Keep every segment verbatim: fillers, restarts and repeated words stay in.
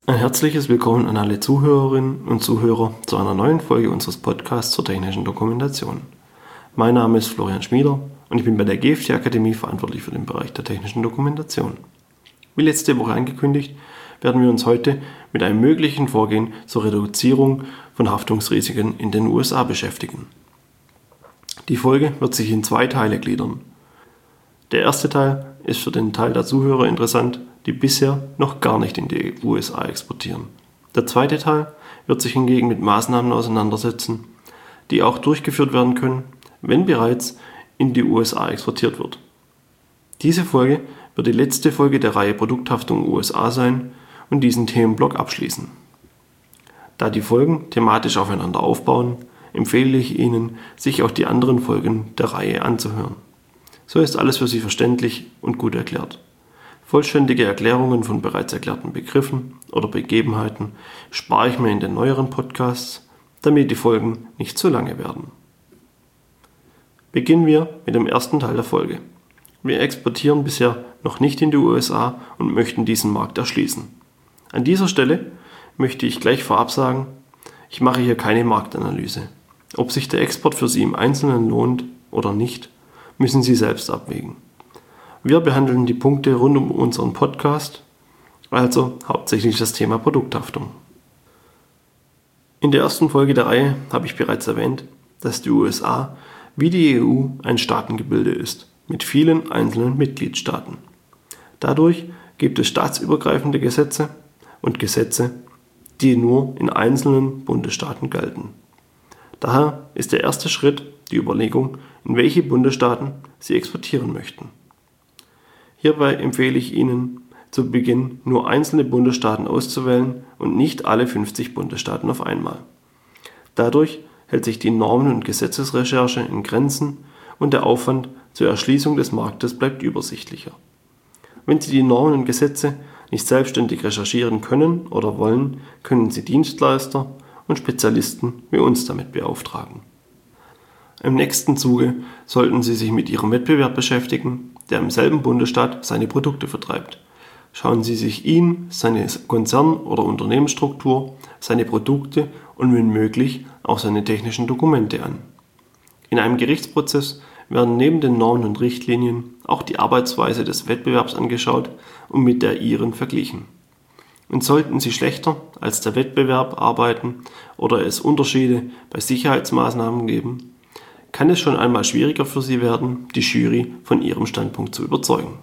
Ein herzliches Willkommen an alle Zuhörerinnen und Zuhörer zu einer neuen Folge unseres Podcasts zur technischen Dokumentation. Mein Name ist Florian Schmieder und ich bin bei der G F T Akademie verantwortlich für den Bereich der technischen Dokumentation. Wie letzte Woche angekündigt, werden wir uns heute mit einem möglichen Vorgehen zur Reduzierung von Haftungsrisiken in den U S A beschäftigen. Die Folge wird sich in zwei Teile gliedern. Der erste Teil ist für den Teil der Zuhörer interessant, die bisher noch gar nicht in die U S A exportieren. Der zweite Teil wird sich hingegen mit Maßnahmen auseinandersetzen, die auch durchgeführt werden können, wenn bereits in die U S A exportiert wird. Diese Folge wird die letzte Folge der Reihe Produkthaftung U S A sein und diesen Themenblock abschließen. Da die Folgen thematisch aufeinander aufbauen, empfehle ich Ihnen, sich auch die anderen Folgen der Reihe anzuhören. So ist alles für Sie verständlich und gut erklärt. Vollständige Erklärungen von bereits erklärten Begriffen oder Begebenheiten spare ich mir in den neueren Podcasts, damit die Folgen nicht zu lange werden. Beginnen wir mit dem ersten Teil der Folge. Wir exportieren bisher noch nicht in die U S A und möchten diesen Markt erschließen. An dieser Stelle möchte ich gleich vorab sagen, ich mache hier keine Marktanalyse. Ob sich der Export für Sie im Einzelnen lohnt oder nicht, müssen Sie selbst abwägen. Wir behandeln die Punkte rund um unseren Podcast, also hauptsächlich das Thema Produkthaftung. In der ersten Folge der Reihe habe ich bereits erwähnt, dass die U S A wie die E U ein Staatengebilde ist, mit vielen einzelnen Mitgliedstaaten. Dadurch gibt es staatsübergreifende Gesetze und Gesetze, die nur in einzelnen Bundesstaaten gelten. Daher ist der erste Schritt die Überlegung, in welche Bundesstaaten Sie exportieren möchten. Hierbei empfehle ich Ihnen, zu Beginn nur einzelne Bundesstaaten auszuwählen und nicht alle fünfzig Bundesstaaten auf einmal. Dadurch hält sich die Normen- und Gesetzesrecherche in Grenzen und der Aufwand zur Erschließung des Marktes bleibt übersichtlicher. Wenn Sie die Normen und Gesetze nicht selbstständig recherchieren können oder wollen, können Sie Dienstleister und Spezialisten wie uns damit beauftragen. Im nächsten Zuge sollten Sie sich mit Ihrem Wettbewerb beschäftigen, der im selben Bundesstaat seine Produkte vertreibt. Schauen Sie sich ihn, seine Konzern- oder Unternehmensstruktur, seine Produkte und wenn möglich auch seine technischen Dokumente an. In einem Gerichtsprozess werden neben den Normen und Richtlinien auch die Arbeitsweise des Wettbewerbs angeschaut und mit der Ihren verglichen. Und sollten Sie schlechter als der Wettbewerb arbeiten oder es Unterschiede bei Sicherheitsmaßnahmen geben, kann es schon einmal schwieriger für Sie werden, die Jury von Ihrem Standpunkt zu überzeugen.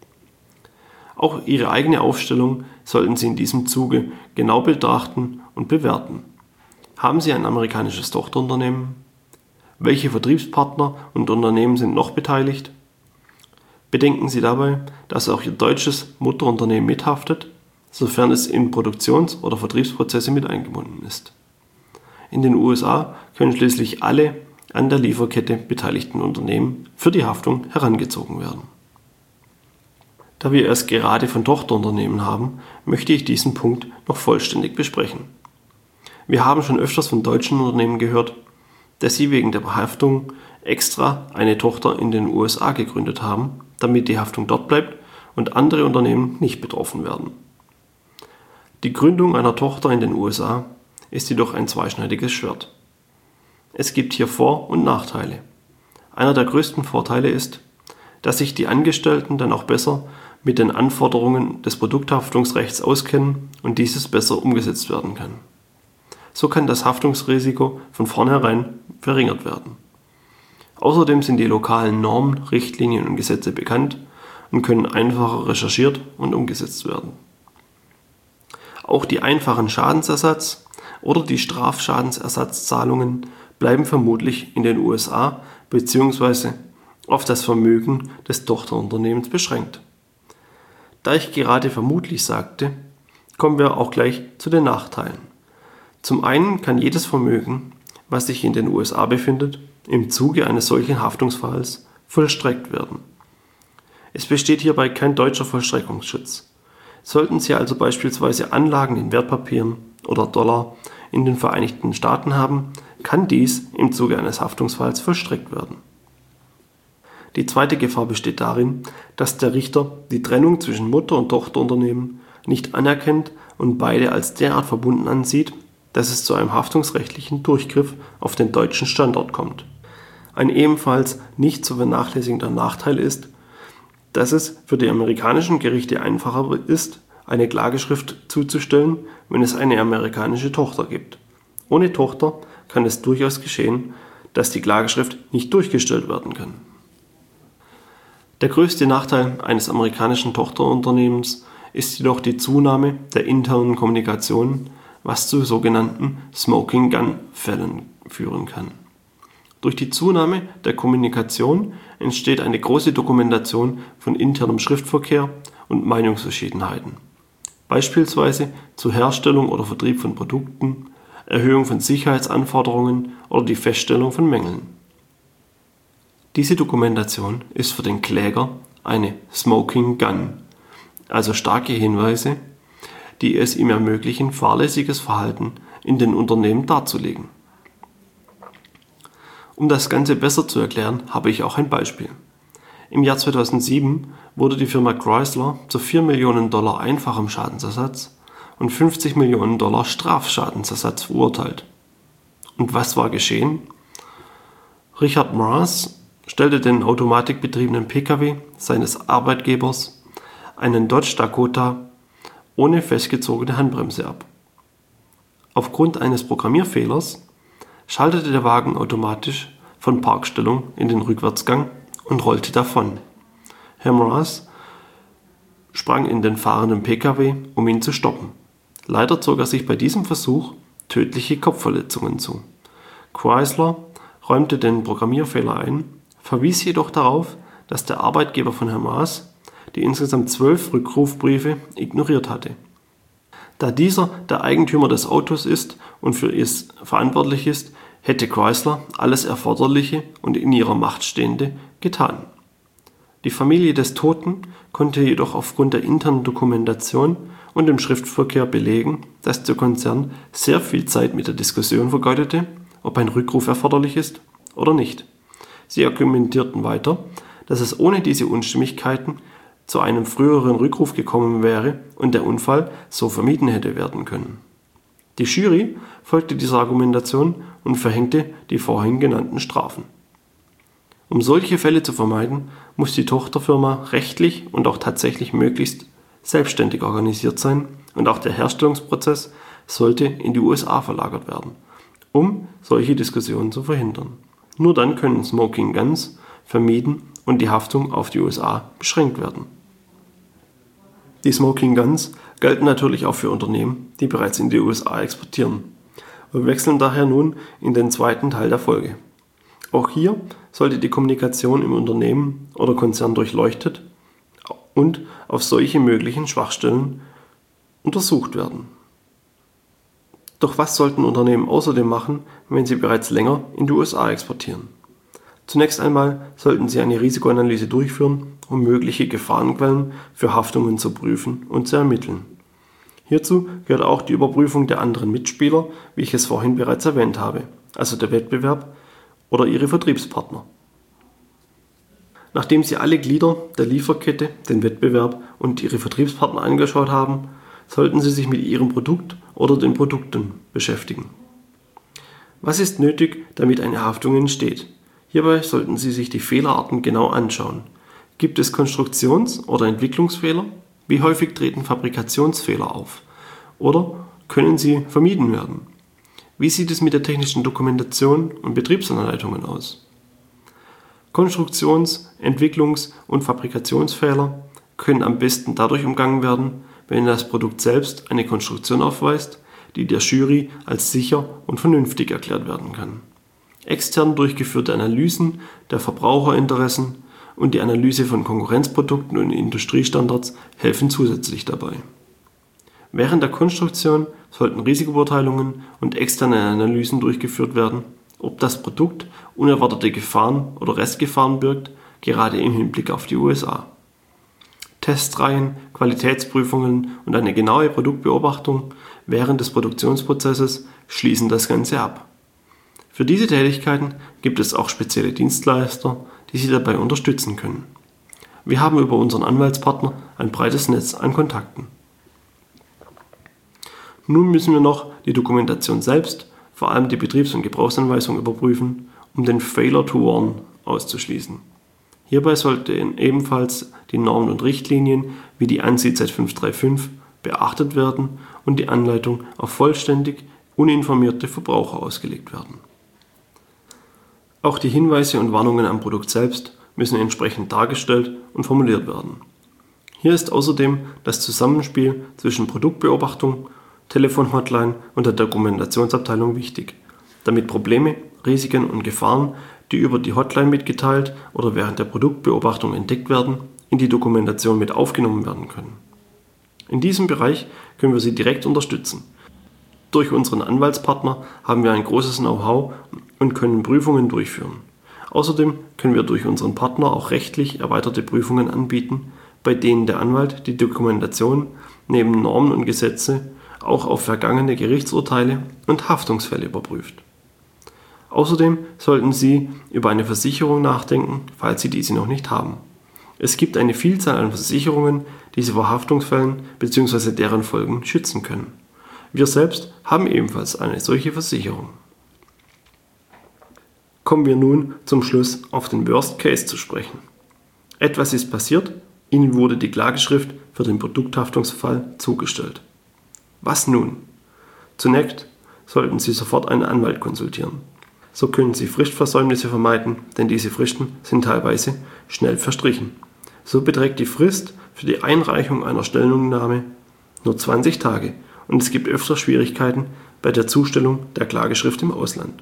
Auch Ihre eigene Aufstellung sollten Sie in diesem Zuge genau betrachten und bewerten. Haben Sie ein amerikanisches Tochterunternehmen? Welche Vertriebspartner und Unternehmen sind noch beteiligt? Bedenken Sie dabei, dass auch Ihr deutsches Mutterunternehmen mithaftet, sofern es in Produktions- oder Vertriebsprozesse mit eingebunden ist. In den U S A können schließlich alle an der Lieferkette beteiligten Unternehmen für die Haftung herangezogen werden. Da wir es gerade von Tochterunternehmen haben, möchte ich diesen Punkt noch vollständig besprechen. Wir haben schon öfters von deutschen Unternehmen gehört, dass sie wegen der Haftung extra eine Tochter in den U S A gegründet haben, damit die Haftung dort bleibt und andere Unternehmen nicht betroffen werden. Die Gründung einer Tochter in den U S A ist jedoch ein zweischneidiges Schwert. Es gibt hier Vor- und Nachteile. Einer der größten Vorteile ist, dass sich die Angestellten dann auch besser mit den Anforderungen des Produkthaftungsrechts auskennen und dieses besser umgesetzt werden kann. So kann das Haftungsrisiko von vornherein verringert werden. Außerdem sind die lokalen Normen, Richtlinien und Gesetze bekannt und können einfacher recherchiert und umgesetzt werden. Auch die einfachen Schadensersatz- oder die Strafschadensersatzzahlungen bleiben vermutlich in den U S A bzw. auf das Vermögen des Tochterunternehmens beschränkt. Da ich gerade vermutlich sagte, kommen wir auch gleich zu den Nachteilen. Zum einen kann jedes Vermögen, was sich in den U S A befindet, im Zuge eines solchen Haftungsfalls vollstreckt werden. Es besteht hierbei kein deutscher Vollstreckungsschutz. Sollten Sie also beispielsweise Anlagen in Wertpapieren oder Dollar in den Vereinigten Staaten haben, kann dies im Zuge eines Haftungsfalls vollstreckt werden. Die zweite Gefahr besteht darin, dass der Richter die Trennung zwischen Mutter- und Tochterunternehmen nicht anerkennt und beide als derart verbunden ansieht, dass es zu einem haftungsrechtlichen Durchgriff auf den deutschen Standort kommt. Ein ebenfalls nicht zu vernachlässigender Nachteil ist, dass es für die amerikanischen Gerichte einfacher ist, eine Klageschrift zuzustellen, wenn es eine amerikanische Tochter gibt. Ohne Tochter kann es durchaus geschehen, dass die Klageschrift nicht durchgestellt werden kann. Der größte Nachteil eines amerikanischen Tochterunternehmens ist jedoch die Zunahme der internen Kommunikation, was zu sogenannten Smoking-Gun-Fällen führen kann. Durch die Zunahme der Kommunikation entsteht eine große Dokumentation von internem Schriftverkehr und Meinungsverschiedenheiten, beispielsweise zur Herstellung oder Vertrieb von Produkten, Erhöhung von Sicherheitsanforderungen oder die Feststellung von Mängeln. Diese Dokumentation ist für den Kläger eine Smoking Gun, also starke Hinweise, die es ihm ermöglichen, fahrlässiges Verhalten in den Unternehmen darzulegen. Um das Ganze besser zu erklären, habe ich auch ein Beispiel. Im Jahr zweitausendsieben wurde die Firma Chrysler zu vier Millionen Dollar einfachem Schadensersatz und fünfzig Millionen Dollar Strafschadensersatz verurteilt. Und was war geschehen? Richard Mars stellte den automatikbetriebenen Pkw seines Arbeitgebers, einen Dodge Dakota, ohne festgezogene Handbremse ab. Aufgrund eines Programmierfehlers schaltete der Wagen automatisch von Parkstellung in den Rückwärtsgang und rollte davon. Herr Mraz sprang in den fahrenden Pkw, um ihn zu stoppen. Leider zog er sich bei diesem Versuch tödliche Kopfverletzungen zu. Chrysler räumte den Programmierfehler ein, verwies jedoch darauf, dass der Arbeitgeber von Herrn Mraz die insgesamt zwölf Rückrufbriefe ignoriert hatte. Da dieser der Eigentümer des Autos ist und für es verantwortlich ist, hätte Chrysler alles Erforderliche und in ihrer Macht Stehende getan. Die Familie des Toten konnte jedoch aufgrund der internen Dokumentation und dem Schriftverkehr belegen, dass der Konzern sehr viel Zeit mit der Diskussion vergeudete, ob ein Rückruf erforderlich ist oder nicht. Sie argumentierten weiter, dass es ohne diese Unstimmigkeiten zu einem früheren Rückruf gekommen wäre und der Unfall so vermieden hätte werden können. Die Jury folgte dieser Argumentation und verhängte die vorhin genannten Strafen. Um solche Fälle zu vermeiden, muss die Tochterfirma rechtlich und auch tatsächlich möglichst selbstständig organisiert sein und auch der Herstellungsprozess sollte in die U S A verlagert werden, um solche Diskussionen zu verhindern. Nur dann können Smoking Guns vermieden und die Haftung auf die U S A beschränkt werden. Die Smoking Guns gelten natürlich auch für Unternehmen, die bereits in die U S A exportieren. Wir wechseln daher nun in den zweiten Teil der Folge. Auch hier sollte die Kommunikation im Unternehmen oder Konzern durchleuchtet und auf solche möglichen Schwachstellen untersucht werden. Doch was sollten Unternehmen außerdem machen, wenn sie bereits länger in die U S A exportieren? Zunächst einmal sollten sie eine Risikoanalyse durchführen, um mögliche Gefahrenquellen für Haftungen zu prüfen und zu ermitteln. Hierzu gehört auch die Überprüfung der anderen Mitspieler, wie ich es vorhin bereits erwähnt habe, also der Wettbewerb oder ihre Vertriebspartner. Nachdem Sie alle Glieder der Lieferkette, den Wettbewerb und Ihre Vertriebspartner angeschaut haben, sollten Sie sich mit Ihrem Produkt oder den Produkten beschäftigen. Was ist nötig, damit eine Haftung entsteht? Hierbei sollten Sie sich die Fehlerarten genau anschauen. Gibt es Konstruktions- oder Entwicklungsfehler? Wie häufig treten Fabrikationsfehler auf? Oder können sie vermieden werden? Wie sieht es mit der technischen Dokumentation und Betriebsanleitungen aus? Konstruktions-, Entwicklungs- und Fabrikationsfehler können am besten dadurch umgangen werden, wenn das Produkt selbst eine Konstruktion aufweist, die der Jury als sicher und vernünftig erklärt werden kann. Extern durchgeführte Analysen der Verbraucherinteressen und die Analyse von Konkurrenzprodukten und Industriestandards helfen zusätzlich dabei. Während der Konstruktion sollten Risikobeurteilungen und externe Analysen durchgeführt werden, ob das Produkt unerwartete Gefahren oder Restgefahren birgt, gerade im Hinblick auf die U S A. Testreihen, Qualitätsprüfungen und eine genaue Produktbeobachtung während des Produktionsprozesses schließen das Ganze ab. Für diese Tätigkeiten gibt es auch spezielle Dienstleister, die Sie dabei unterstützen können. Wir haben über unseren Anwaltspartner ein breites Netz an Kontakten. Nun müssen wir noch die Dokumentation selbst, vor allem die Betriebs- und Gebrauchsanweisung überprüfen, um den Failure to Warn auszuschließen. Hierbei sollten ebenfalls die Normen und Richtlinien wie die ANSI Z fünf drei fünf beachtet werden und die Anleitung auf vollständig uninformierte Verbraucher ausgelegt werden. Auch die Hinweise und Warnungen am Produkt selbst müssen entsprechend dargestellt und formuliert werden. Hier ist außerdem das Zusammenspiel zwischen Produktbeobachtung, Telefonhotline und der Dokumentationsabteilung wichtig, damit Probleme, Risiken und Gefahren, die über die Hotline mitgeteilt oder während der Produktbeobachtung entdeckt werden, in die Dokumentation mit aufgenommen werden können. In diesem Bereich können wir Sie direkt unterstützen. Durch unseren Anwaltspartner haben wir ein großes Know-how und können Prüfungen durchführen. Außerdem können wir durch unseren Partner auch rechtlich erweiterte Prüfungen anbieten, bei denen der Anwalt die Dokumentation neben Normen und Gesetze auch auf vergangene Gerichtsurteile und Haftungsfälle überprüft. Außerdem sollten Sie über eine Versicherung nachdenken, falls Sie diese noch nicht haben. Es gibt eine Vielzahl an Versicherungen, die Sie vor Haftungsfällen bzw. deren Folgen schützen können. Wir selbst haben ebenfalls eine solche Versicherung. Kommen wir nun zum Schluss auf den Worst Case zu sprechen. Etwas ist passiert, Ihnen wurde die Klageschrift für den Produkthaftungsfall zugestellt. Was nun? Zunächst sollten Sie sofort einen Anwalt konsultieren. So können Sie Fristversäumnisse vermeiden, denn diese Fristen sind teilweise schnell verstrichen. So beträgt die Frist für die Einreichung einer Stellungnahme nur zwanzig Tage und es gibt öfter Schwierigkeiten bei der Zustellung der Klageschrift im Ausland.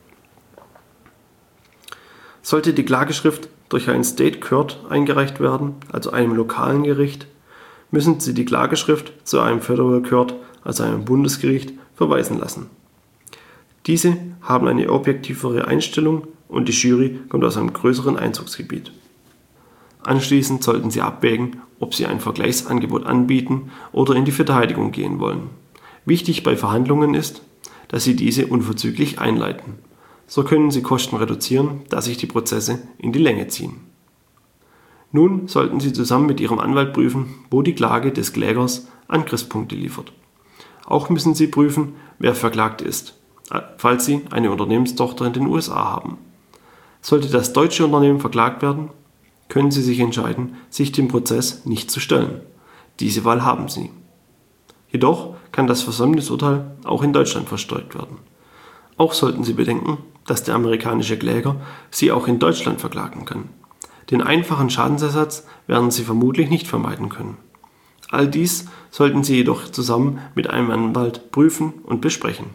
Sollte die Klageschrift durch ein State Court eingereicht werden, also einem lokalen Gericht, müssen Sie die Klageschrift zu einem Federal Court, also einem Bundesgericht, verweisen lassen. Diese haben eine objektivere Einstellung und die Jury kommt aus einem größeren Einzugsgebiet. Anschließend sollten Sie abwägen, ob Sie ein Vergleichsangebot anbieten oder in die Verteidigung gehen wollen. Wichtig bei Verhandlungen ist, dass Sie diese unverzüglich einleiten. So können Sie Kosten reduzieren, da sich die Prozesse in die Länge ziehen. Nun sollten Sie zusammen mit Ihrem Anwalt prüfen, wo die Klage des Klägers Angriffspunkte liefert. Auch müssen Sie prüfen, wer verklagt ist, falls Sie eine Unternehmenstochter in den U S A haben. Sollte das deutsche Unternehmen verklagt werden, können Sie sich entscheiden, sich dem Prozess nicht zu stellen. Diese Wahl haben Sie. Jedoch kann das Versäumnisurteil auch in Deutschland verstreckt werden. Auch sollten Sie bedenken, dass der amerikanische Kläger Sie auch in Deutschland verklagen kann. Den einfachen Schadensersatz werden Sie vermutlich nicht vermeiden können. All dies sollten Sie jedoch zusammen mit einem Anwalt prüfen und besprechen.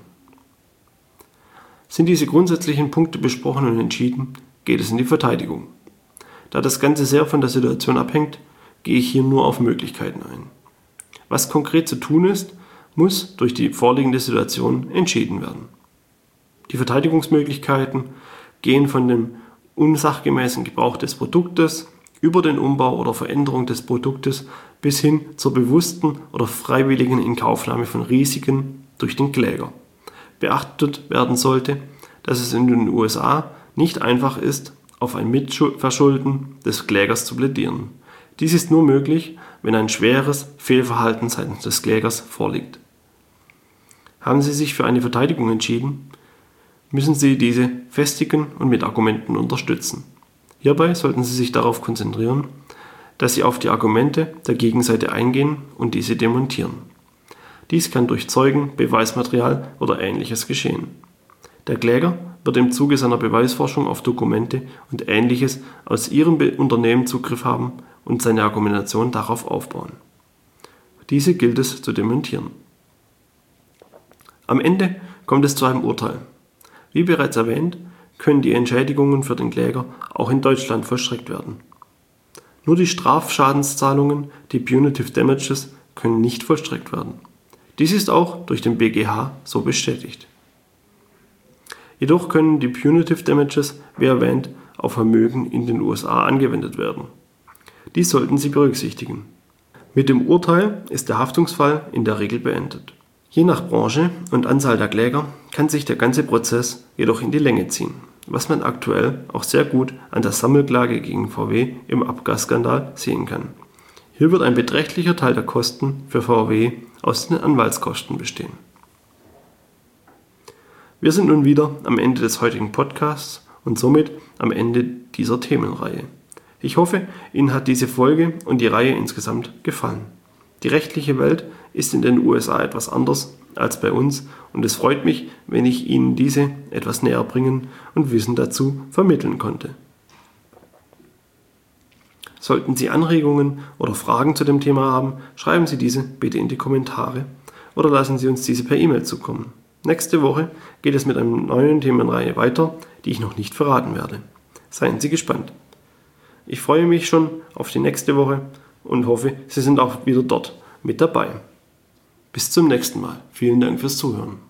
Sind diese grundsätzlichen Punkte besprochen und entschieden, geht es in die Verteidigung. Da das Ganze sehr von der Situation abhängt, gehe ich hier nur auf Möglichkeiten ein. Was konkret zu tun ist, muss durch die vorliegende Situation entschieden werden. Die Verteidigungsmöglichkeiten gehen von dem unsachgemäßen Gebrauch des Produktes über den Umbau oder Veränderung des Produktes bis hin zur bewussten oder freiwilligen Inkaufnahme von Risiken durch den Kläger. Beachtet werden sollte, dass es in den U S A nicht einfach ist, auf ein Mitverschulden des Klägers zu plädieren. Dies ist nur möglich, wenn ein schweres Fehlverhalten seitens des Klägers vorliegt. Haben Sie sich für eine Verteidigung entschieden, müssen Sie diese festigen und mit Argumenten unterstützen. Hierbei sollten Sie sich darauf konzentrieren, dass Sie auf die Argumente der Gegenseite eingehen und diese demontieren. Dies kann durch Zeugen, Beweismaterial oder Ähnliches geschehen. Der Kläger wird im Zuge seiner Beweisforschung auf Dokumente und Ähnliches aus Ihrem Unternehmen Zugriff haben und seine Argumentation darauf aufbauen. Diese gilt es zu demontieren. Am Ende kommt es zu einem Urteil. Wie bereits erwähnt, können die Entschädigungen für den Kläger auch in Deutschland vollstreckt werden. Nur die Strafschadenszahlungen, die Punitive Damages, können nicht vollstreckt werden. Dies ist auch durch den B G H so bestätigt. Jedoch können die Punitive Damages, wie erwähnt, auf Vermögen in den U S A angewendet werden. Dies sollten Sie berücksichtigen. Mit dem Urteil ist der Haftungsfall in der Regel beendet. Je nach Branche und Anzahl der Kläger kann sich der ganze Prozess jedoch in die Länge ziehen, was man aktuell auch sehr gut an der Sammelklage gegen V W im Abgasskandal sehen kann. Hier wird ein beträchtlicher Teil der Kosten für V W aus den Anwaltskosten bestehen. Wir sind nun wieder am Ende des heutigen Podcasts und somit am Ende dieser Themenreihe. Ich hoffe, Ihnen hat diese Folge und die Reihe insgesamt gefallen. Die rechtliche Welt ist in den U S A etwas anders als bei uns und es freut mich, wenn ich Ihnen diese etwas näher bringen und Wissen dazu vermitteln konnte. Sollten Sie Anregungen oder Fragen zu dem Thema haben, schreiben Sie diese bitte in die Kommentare oder lassen Sie uns diese per E-Mail zukommen. Nächste Woche geht es mit einer neuen Themenreihe weiter, die ich noch nicht verraten werde. Seien Sie gespannt. Ich freue mich schon auf die nächste Woche und hoffe, Sie sind auch wieder dort mit dabei. Bis zum nächsten Mal. Vielen Dank fürs Zuhören.